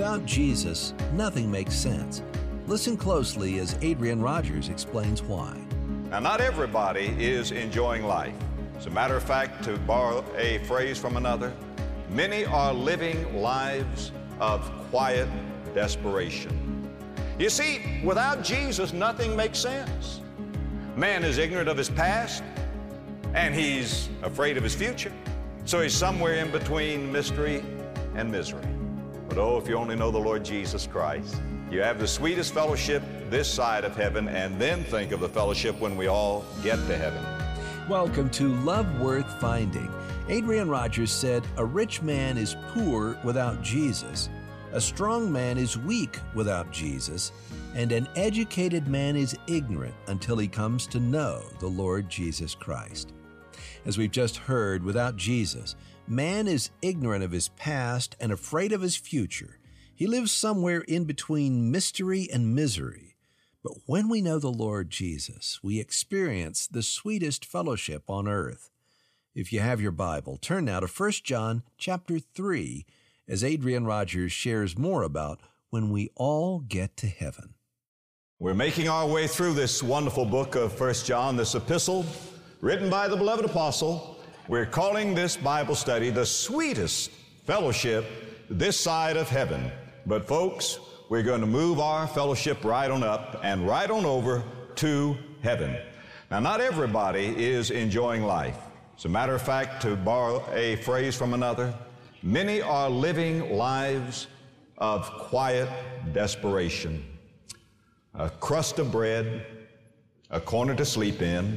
Without Jesus, nothing makes sense. Listen closely as Adrian Rogers explains why. Now, not everybody is enjoying life. As a matter of fact, to borrow a phrase from another, many are living lives of quiet desperation. You see, without Jesus, nothing makes sense. Man is ignorant of his past, and he's afraid of his future. So he's somewhere in between mystery and misery. But oh, if you only know the Lord Jesus Christ, you have the sweetest fellowship this side of heaven, and then think of the fellowship when we all get to heaven. Welcome to Love Worth Finding. Adrian Rogers said, "A rich man is poor without Jesus. A strong man is weak without Jesus. And an educated man is ignorant until he comes to know the Lord Jesus Christ." As we've just heard, without Jesus, man is ignorant of his past and afraid of his future. He lives somewhere in between mystery and misery. But when we know the Lord Jesus, we experience the sweetest fellowship on earth. If you have your Bible, turn now to 1 John chapter 3 as Adrian Rogers shares more about when we all get to heaven. We're making our way through this wonderful book of 1 John, this epistle written by the beloved apostle. We're calling this Bible study the sweetest fellowship this side of heaven. But folks, we're going to move our fellowship right on up and right on over to heaven. Now, not everybody is enjoying life. As a matter of fact, to borrow a phrase from another, many are living lives of quiet desperation. A crust of bread, a corner to sleep in,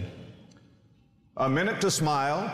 a minute to smile,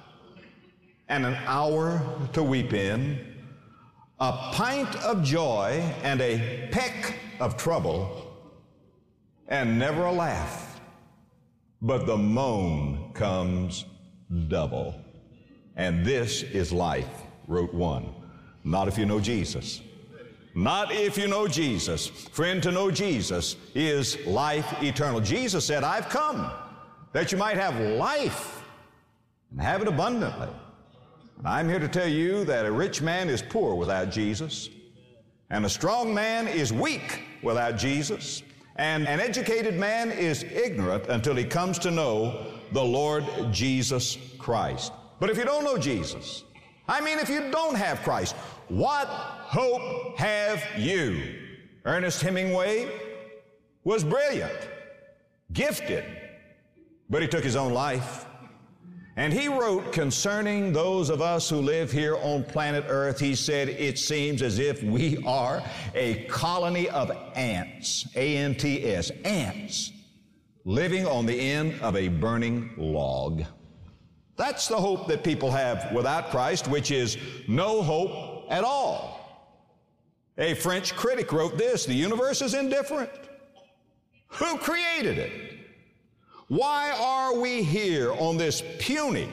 and an hour to weep in, a pint of joy and a peck of trouble, and never a laugh. But the moan comes double. And this is life, wrote one. Not if you know Jesus. Not if you know Jesus. Friend, to know Jesus is life eternal. Jesus said, "I've come that you might have life and have it abundantly." And I'm here to tell you that a rich man is poor without Jesus, and a strong man is weak without Jesus, and an educated man is ignorant until he comes to know the Lord Jesus Christ. But if you don't know Jesus, if you don't have Christ, what hope have you? Ernest Hemingway was brilliant, gifted, but he took his own life. And he wrote concerning those of us who live here on planet Earth, he said, "It seems as if we are a colony of ants, A-N-T-S, ants, living on the end of a burning log." That's the hope that people have without Christ, which is no hope at all. A French critic wrote this: "The universe is indifferent. Who created it? Why are we here on this puny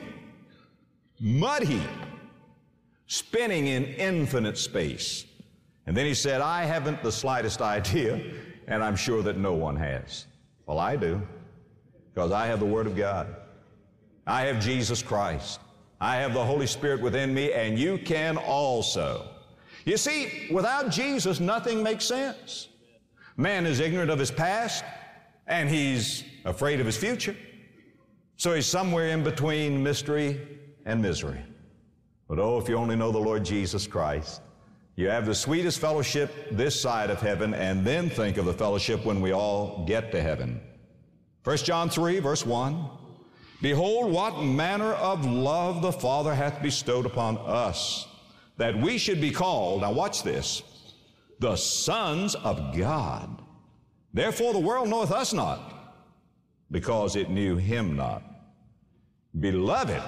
mud heap, spinning in infinite space?" And then he said, "I haven't the slightest idea, and I'm sure that no one has." Well, I do, because I have the Word of God. I have Jesus Christ. I have the Holy Spirit within me, and you can also. You see, without Jesus, nothing makes sense. Man is ignorant of his past, and he's afraid of his future. So he's somewhere in between mystery and misery. But oh, if you only know the Lord Jesus Christ, you have the sweetest fellowship this side of heaven, and then think of the fellowship when we all get to heaven. 1 John 3, verse 1, "Behold, what manner of love the Father hath bestowed upon us, that we should be called," now watch this, "the sons of God. Therefore the world knoweth us not, because it knew him not. Beloved,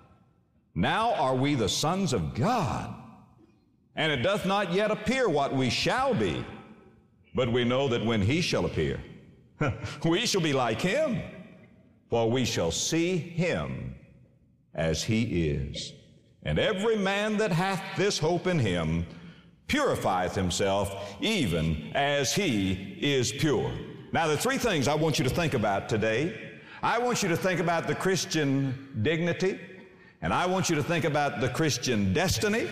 now are we the sons of God, and it doth not yet appear what we shall be, but we know that when he shall appear, we shall be like him, for we shall see him as he is. And every man that hath this hope in him purifieth himself, even as he is pure." Now, the three things I want you to think about today. I want you to think about the Christian dignity, and I want you to think about the Christian destiny,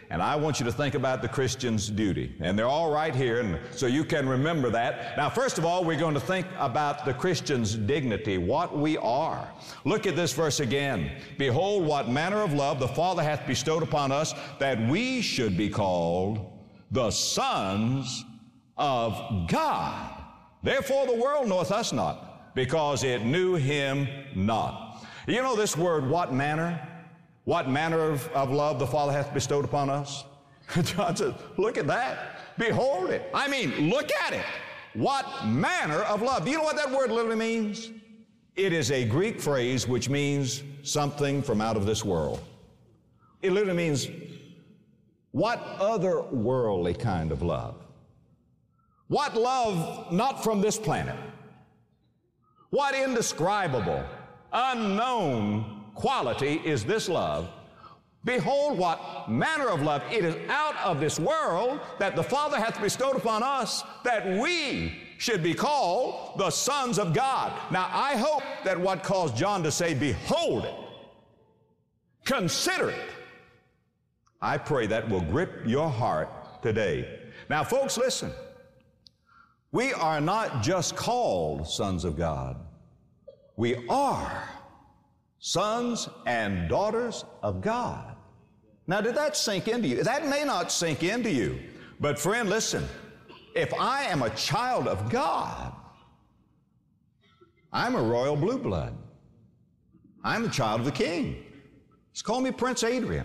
And I want you to think about the Christian's duty. And they're all right here, and so you can remember that. Now, first of all, we're going to think about the Christian's dignity, what we are. Look at this verse again. Behold, what manner of love the Father hath bestowed upon us, that we should be called the sons of God. Therefore the world knoweth us not, because it knew him not. You know this word, what manner? What manner of love the Father hath bestowed upon us? John says, look at that. Behold it. I mean, look at it. What manner of love? Do you know what that word literally means? It is a Greek phrase which means something from out of this world. It literally means what otherworldly kind of love? What love not from this planet? What indescribable, unknown quality is this love? Behold, what manner of love it is out of this world that the Father hath bestowed upon us, that we should be called the sons of God. Now, I hope that what caused John to say, behold it, consider it, I pray that will grip your heart today. Now, folks, listen. We are not just called sons of God. We are sons and daughters of God. Now, did that sink into you? That may not sink into you. But friend, listen. If I am a child of God, I'm a royal blue blood. I'm a child of the King. Just call me Prince Adrian.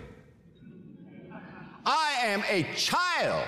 I am a child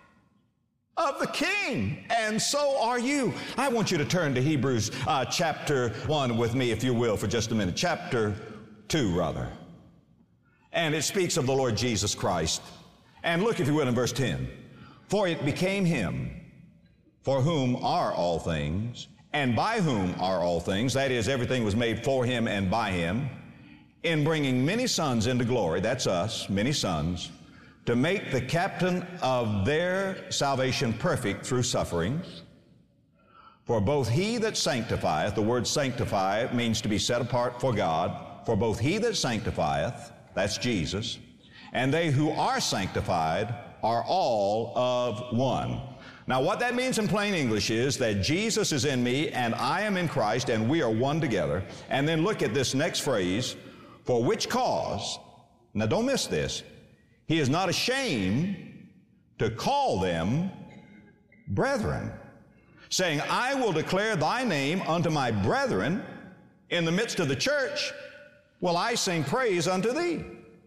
of the King, and so are you. I want you to turn to Hebrews chapter 1 with me, if you will, for just a minute. Chapter 2, rather. And it speaks of the Lord Jesus Christ. And look, if you will, in verse 10. For it became him, for whom are all things, and by whom are all things, that is, everything was made for him and by him, in bringing many sons into glory, that's us, many sons, to make the captain of their salvation perfect through sufferings. For both he that sanctifieth, the word sanctify means to be set apart for God, for both he that sanctifieth, that's Jesus, and they who are sanctified are all of one. Now, what that means in plain English is that Jesus is in me and I am in Christ and we are one together. And then look at this next phrase, for which cause, now don't miss this, he is not ashamed to call them brethren, saying, I will declare thy name unto my brethren in the midst of the church. Will I sing praise unto thee?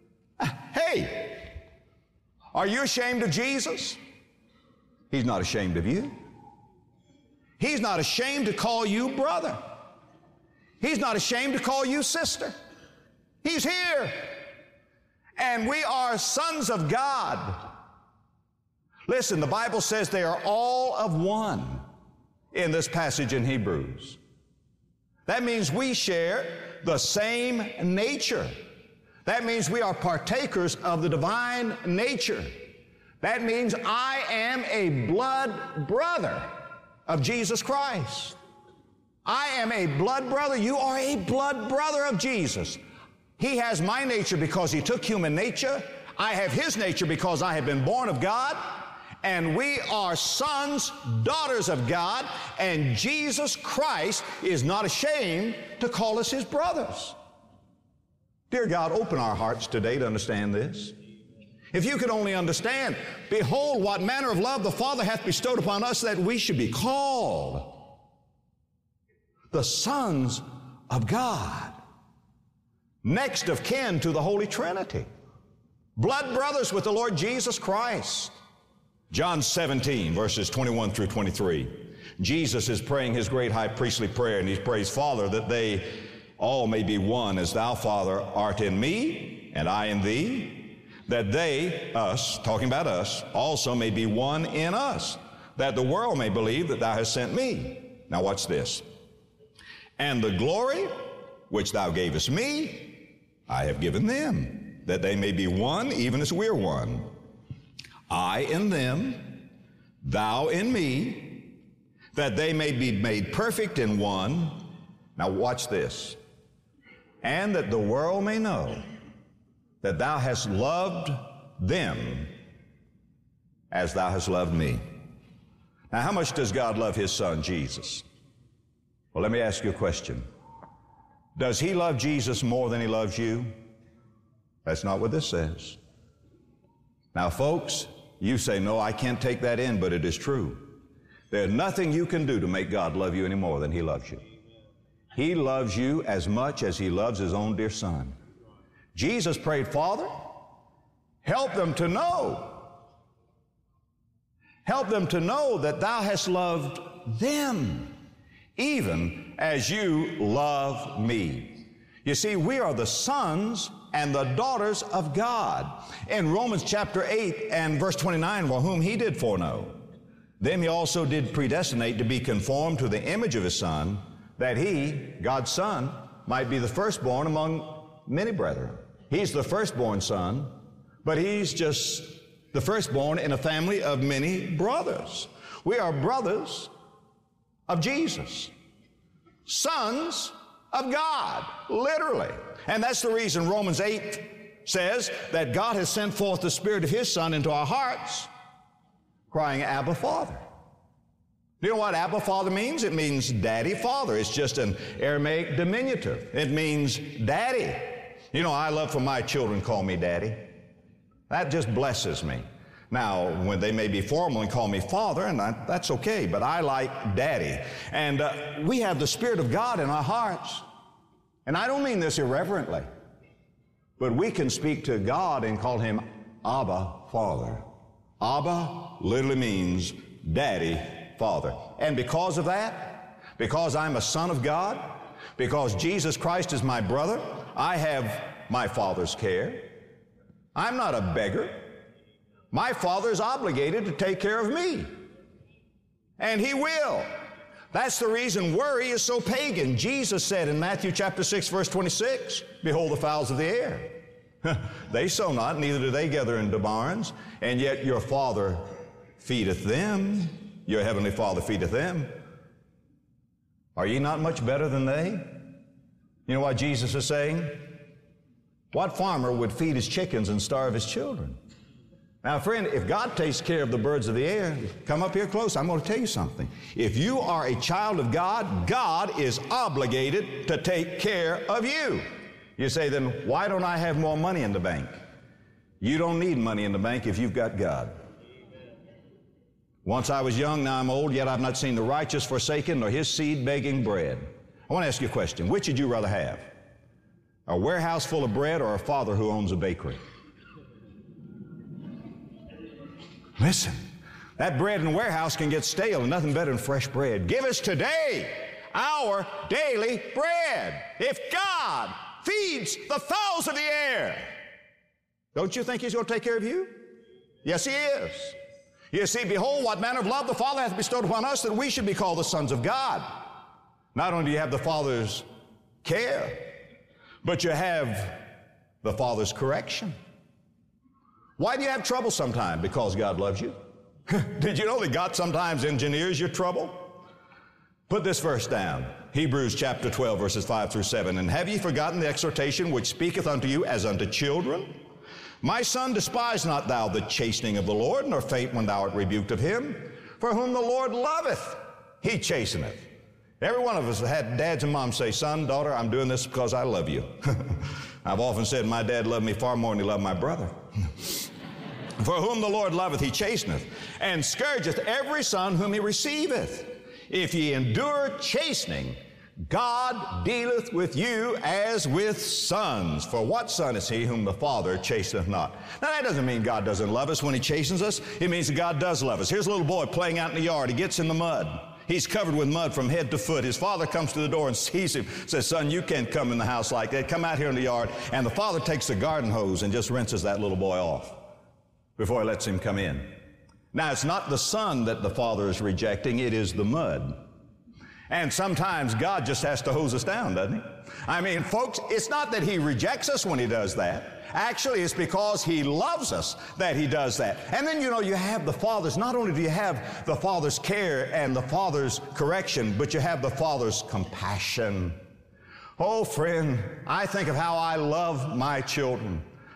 Hey, are you ashamed of Jesus? He's not ashamed of you. He's not ashamed to call you brother. He's not ashamed to call you sister. He's here. And we are sons of God. Listen, the Bible says they are all of one in this passage in Hebrews. That means we share the same nature. That means we are partakers of the divine nature. That means I am a blood brother of Jesus Christ. I am a blood brother. You are a blood brother of Jesus. He has my nature because he took human nature. I have his nature because I have been born of God. And we are sons, daughters of God. And Jesus Christ is not ashamed to call us his brothers. Dear God, open our hearts today to understand this. If you could only understand, behold, what manner of love the Father hath bestowed upon us, that we should be called the sons of God. Next of kin to the Holy Trinity. Blood brothers with the Lord Jesus Christ. John 17, verses 21 through 23. Jesus is praying his great high priestly prayer, and he prays, Father, that they all may be one, as thou, Father, art in me, and I in thee, that they, us, talking about us, also may be one in us, that the world may believe that thou hast sent me. Now watch this. And the glory which thou gavest me, I have given them, that they may be one, even as we're one. I in them, thou in me, that they may be made perfect in one. Now watch this. And that the world may know that thou hast loved them as thou hast loved me. Now, how much does God love his son, Jesus? Well, let me ask you a question. Does he love Jesus more than he loves you? That's not what this says. Now, folks, you say, no, I can't take that in, but it is true. There's nothing you can do to make God love you any more than he loves you. He loves you as much as he loves his own dear son. Jesus prayed, Father, help them to know. Help them to know that thou hast loved them, even as you love me. You see, we are the sons and the daughters of God. In Romans chapter 8 and verse 29, well, whom he did foreknow, them he also did predestinate to be conformed to the image of his Son, that he, God's Son, might be the firstborn among many brethren. He's the firstborn son, but he's just the firstborn in a family of many brothers. We are brothers of Jesus, sons of God, literally. And that's the reason Romans 8 says that God has sent forth the Spirit of his Son into our hearts, crying, Abba, Father. You know what Abba, Father means? It means daddy, father. It's just an Aramaic diminutive. It means daddy. You know, I love for my children to call me daddy. That just blesses me. Now, when they may be formal and call me father, and that's okay, but I like daddy. And we have the Spirit of God in our hearts. And I don't mean this irreverently, but we can speak to God and call him Abba, Father. Abba literally means daddy, Father. And because of that, because I'm a son of God, because Jesus Christ is my brother, I have my Father's care. I'm not a beggar. My Father is obligated to take care of me. And he will. That's the reason worry is so pagan. Jesus said in Matthew chapter 6, verse 26, behold the fowls of the air. They sow not, neither do they gather into barns, and yet your Father feedeth them. Your heavenly Father feedeth them. Are ye not much better than they? You know what Jesus is saying? What farmer would feed his chickens and starve his children? Now, friend, if God takes care of the birds of the air, come up here close. I'm going to tell you something. If you are a child of God, God is obligated to take care of you. You say, then why don't I have more money in the bank? You don't need money in the bank if you've got God. Once I was young, now I'm old, yet I've not seen the righteous forsaken, nor his seed begging bread. I want to ask you a question. Which would you rather have? A warehouse full of bread or a father who owns a bakery? Listen, that bread in the warehouse can get stale and nothing better than fresh bread. Give us today our daily bread. If God feeds the fowls of the air, don't you think he's going to take care of you? Yes, he is. You see, behold, what manner of love the Father hath bestowed upon us, that we should be called the sons of God. Not only do you have the Father's care, but you have the Father's correction. Why do you have trouble sometimes? Because God loves you. Did you know that God sometimes engineers your trouble? Put this verse down. Hebrews chapter 12, verses 5 through 7. And have ye forgotten the exhortation which speaketh unto you as unto children? My son, despise not thou the chastening of the Lord, nor faint when thou art rebuked of him. For whom the Lord loveth, he chasteneth. Every one of us had dads and moms say, son, daughter, I'm doing this because I love you. I've often said my dad loved me far more than he loved my brother. For whom the Lord loveth, he chasteneth, and scourgeth every son whom he receiveth. If ye endure chastening, God dealeth with you as with sons. For what son is he whom the Father chasteneth not? Now, that doesn't mean God doesn't love us when he chastens us. It means that God does love us. Here's a little boy playing out in the yard. He gets in the mud. He's covered with mud from head to foot. His father comes to the door and sees him, says, son, you can't come in the house like that. Come out here in the yard. And the father takes the garden hose and just rinses that little boy off before he lets him come in. Now, it's not the son that the father is rejecting. It is the mud. And sometimes God just has to hose us down, doesn't he? I mean, folks, it's not that he rejects us when he does that. Actually, it's because he loves us that he does that. And then, you know, you have the Father's, not only do you have the Father's care and the Father's correction, but you have the Father's compassion. Oh, friend, I think of how I love my children.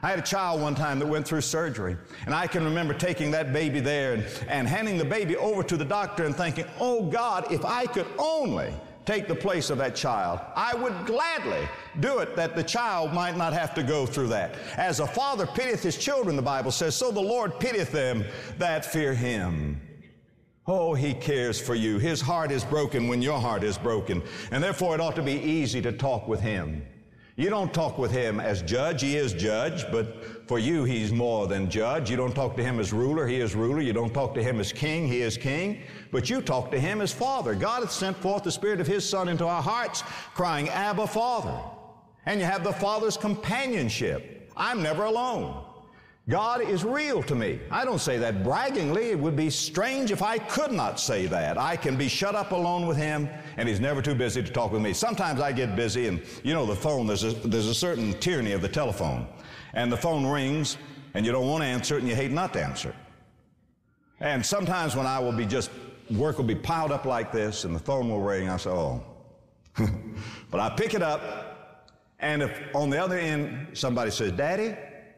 I had a child one time that went through surgery, and I can remember taking that baby there and handing the baby over to the doctor and thinking, oh God, if I could only take the place of that child, I would gladly do it that the child might not have to go through that. As a father pitieth his children, the Bible says, so the Lord pitieth them that fear him. Oh, he cares for you. His heart is broken when your heart is broken, and therefore it ought to be easy to talk with him. You don't talk with him as judge. He is judge, but for you, he's more than judge. You don't talk to him as ruler. He is ruler. You don't talk to him as king. He is king. But you talk to him as Father. God hath sent forth the Spirit of his Son into our hearts, crying, Abba, Father. And you have the Father's companionship. I'm never alone. God is real to me. I don't say that braggingly. It would be strange if I could not say that. I can be shut up alone with him, and he's never too busy to talk with me. Sometimes I get busy, and you know the phone, there's a certain tyranny of the telephone. And the phone rings, and you don't want to answer it, and you hate not to answer it. And sometimes when I will be just, work will be piled up like this, and the phone will ring, I say, oh. But I pick it up, and if on the other end somebody says, Daddy,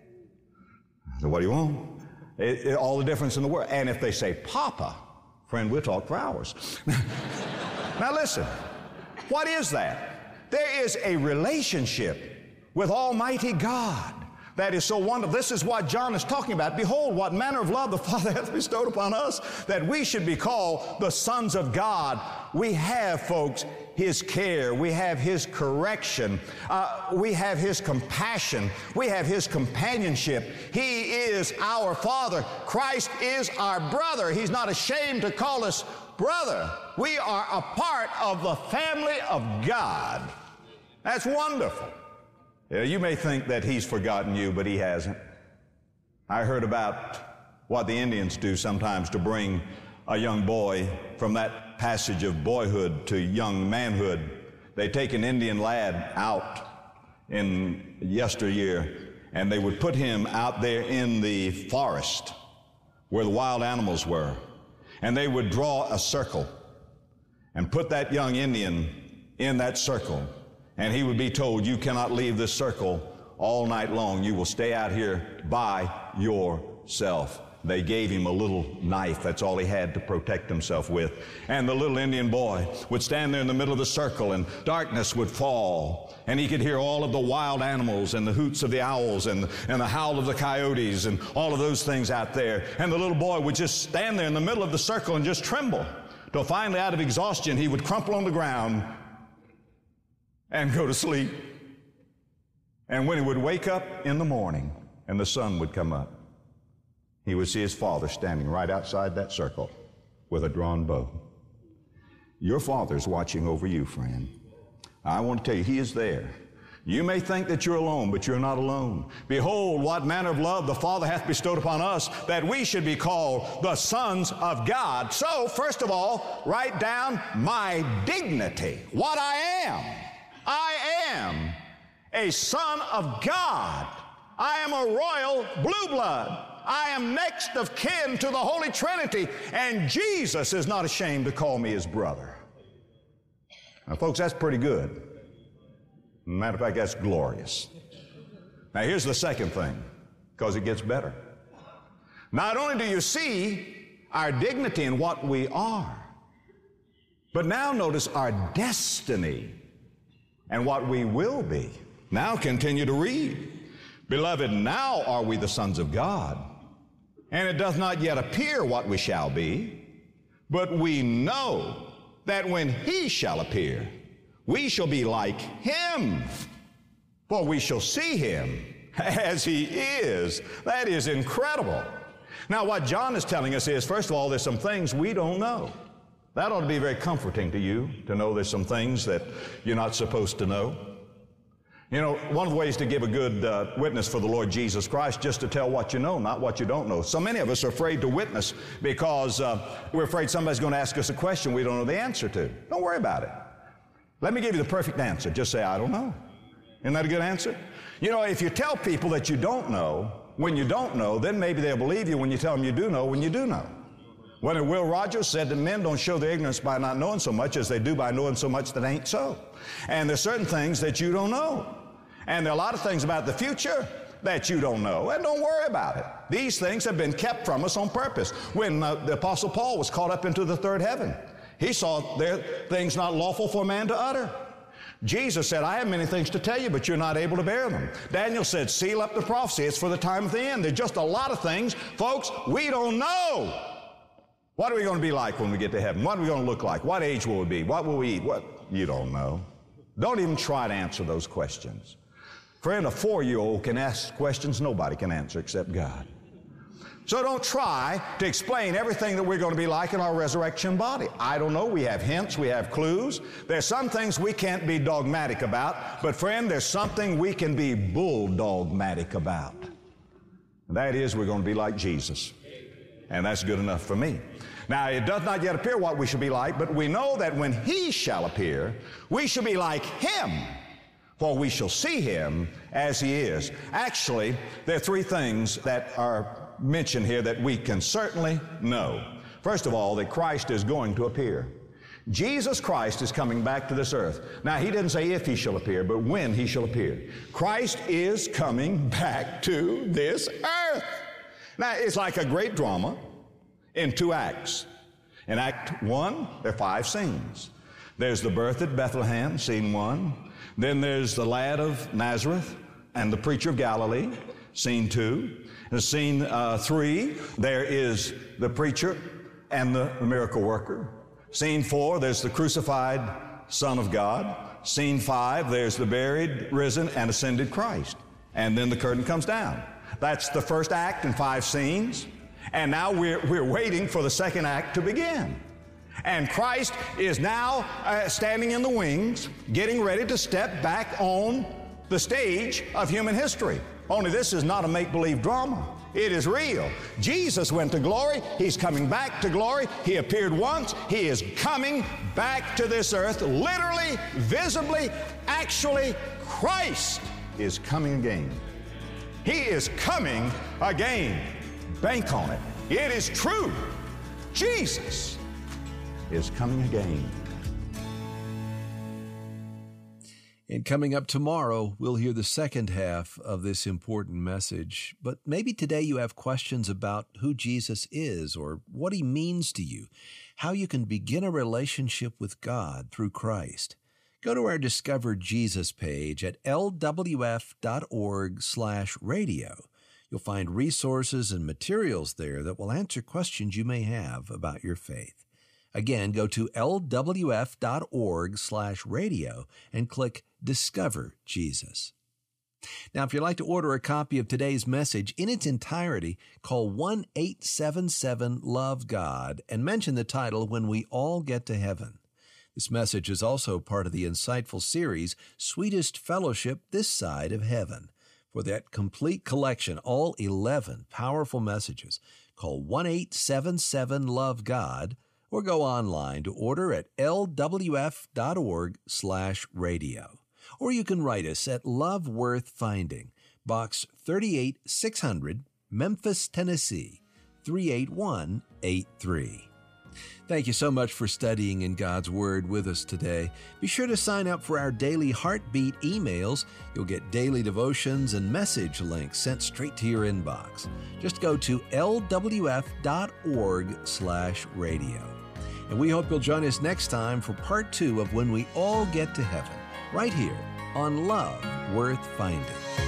so what do you want? All the difference in the world. And if they say, Papa, friend, we'll talk for hours. Now listen, what is that? There is a relationship with Almighty God that is so wonderful. This is what John is talking about. Behold, what manner of love the Father hath bestowed upon us, that we should be called the sons of God. We have, folks, his care. We have his correction. We have his compassion. We have his companionship. He is our Father. Christ is our brother. He's not ashamed to call us brother. We are a part of the family of God. That's wonderful. You may think that he's forgotten you, but he hasn't. I heard about what the Indians do sometimes to bring a young boy from that passage of boyhood to young manhood. They take an Indian lad out in yesteryear, and they would put him out there in the forest where the wild animals were, and they would draw a circle and put that young Indian in that circle. And he would be told, you cannot leave this circle all night long. You will stay out here by yourself. They gave him a little knife. That's all he had to protect himself with. And the little Indian boy would stand there in the middle of the circle, and darkness would fall. And he could hear all of the wild animals and the hoots of the owls and the howl of the coyotes and all of those things out there. And the little boy would just stand there in the middle of the circle and just tremble. Till finally, out of exhaustion, he would crumple on the ground and go to sleep. And when he would wake up in the morning and the sun would come up, he would see his father standing right outside that circle with a drawn bow. Your Father's watching over you, friend. I want to tell you, he is there. You may think that you're alone, but you're not alone. Behold, what manner of love the Father hath bestowed upon us, that we should be called the sons of God. So, first of all, write down my dignity, what I am. I am a son of God. I am a royal blue blood. I am next of kin to the Holy Trinity, and Jesus is not ashamed to call me his brother. Now, folks, that's pretty good. Matter of fact, that's glorious. Now, here's the second thing, because it gets better. Not only do you see our dignity in what we are, but now notice our destiny and what we will be. Now continue to read. Beloved, now are we the sons of God, and it doth not yet appear what we shall be, but we know that when he shall appear, we shall be like him, for we shall see him as he is. That is incredible. Now, what John is telling us is, first of all, there's some things we don't know. That ought to be very comforting to you, to know there's some things that you're not supposed to know. You know, one of the ways to give a good witness for the Lord Jesus Christ, just to tell what you know, not what you don't know. So many of us are afraid to witness because we're afraid somebody's going to ask us a question we don't know the answer to. Don't worry about it. Let me give you the perfect answer. Just say, I don't know. Isn't that a good answer? You know, if you tell people that you don't know, when you don't know, then maybe they'll believe you when you tell them you do know, when you do know. When Will Rogers said that men don't show their ignorance by not knowing so much as they do by knowing so much that ain't so. And there's certain things that you don't know. And there are a lot of things about the future that you don't know, and don't worry about it. These things have been kept from us on purpose. When the Apostle Paul was caught up into the third heaven, he saw there things not lawful for a man to utter. Jesus said, I have many things to tell you, but you're not able to bear them. Daniel said, seal up the prophecy. It's for the time of the end. There's just a lot of things, folks, we don't know. What are we going to be like when we get to heaven? What are we going to look like? What age will we be? What will we eat? What? You don't know. Don't even try to answer those questions. Friend, a 4-year-old can ask questions nobody can answer except God. So don't try to explain everything that we're going to be like in our resurrection body. I don't know. We have hints. We have clues. There's some things we can't be dogmatic about. But friend, there's something we can be bulldogmatic about. And that is we're going to be like Jesus. And that's good enough for me. Now, it does not yet appear what we should be like, but we know that when He shall appear, we shall be like Him, for we shall see Him as He is. Actually, there are 3 things that are mentioned here that we can certainly know. First of all, that Christ is going to appear. Jesus Christ is coming back to this earth. Now, He didn't say if He shall appear, but when He shall appear. Christ is coming back to this earth. Now, it's like a great drama in 2 acts. In Act 1, there are 5 scenes. There's the birth at Bethlehem, scene 1. Then there's the lad of Nazareth and the preacher of Galilee, scene 2. In scene 3, there is the preacher and the miracle worker. Scene 4, there's the crucified Son of God. Scene 5, there's the buried, risen, and ascended Christ. And then the curtain comes down. That's the first act in 5 scenes. And now we're waiting for the second act to begin. And Christ is now standing in the wings, getting ready to step back on the stage of human history. Only this is not a make-believe drama. It is real. Jesus went to glory. He's coming back to glory. He appeared once. He is coming back to this earth, literally, visibly, actually. Christ is coming again. He is coming again. Bank on it. It is true. Jesus is coming again. And coming up tomorrow, we'll hear the second half of this important message. But maybe today you have questions about who Jesus is or what He means to you, how you can begin a relationship with God through Christ. Go to our Discover Jesus page at lwf.org/radio. You'll find resources and materials there that will answer questions you may have about your faith. Again, go to lwf.org/radio and click Discover Jesus. Now, if you'd like to order a copy of today's message in its entirety, call 1-877-LOVE-GOD and mention the title When We All Get to Heaven. This message is also part of the insightful series, Sweetest Fellowship This Side of Heaven. For that complete collection, all 11 powerful messages, call 1-877-LOVE-GOD or go online to order at lwf.org/radio. Or you can write us at Love Worth Finding, Box 38600, Memphis, Tennessee, 38183. Thank you so much for studying in God's Word with us today. Be sure to sign up for our daily Heartbeat emails. You'll get daily devotions and message links sent straight to your inbox. Just go to lwf.org/radio. And we hope you'll join us next time for part 2 of When We All Get to Heaven, right here on Love Worth Finding.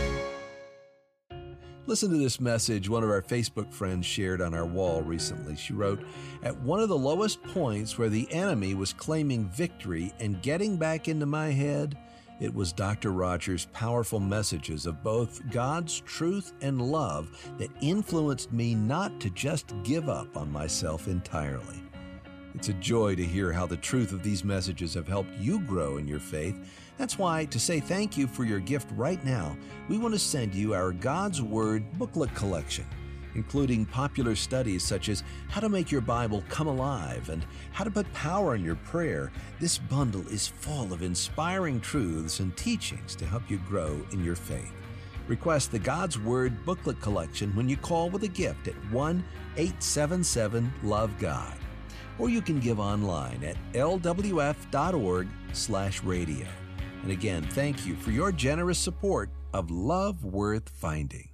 Listen to this message one of our Facebook friends shared on our wall recently. She wrote, "At one of the lowest points where the enemy was claiming victory and getting back into my head, it was Dr. Rogers' powerful messages of both God's truth and love that influenced me not to just give up on myself entirely." It's a joy to hear how the truth of these messages have helped you grow in your faith. That's why, to say thank you for your gift right now, we want to send you our God's Word booklet collection, including popular studies such as How to Make Your Bible Come Alive and How to Put Power in Your Prayer. This bundle is full of inspiring truths and teachings to help you grow in your faith. Request the God's Word booklet collection when you call with a gift at 1-877-LOVE-GOD. Or you can give online at lwf.org/radio. And again, thank you for your generous support of Love Worth Finding.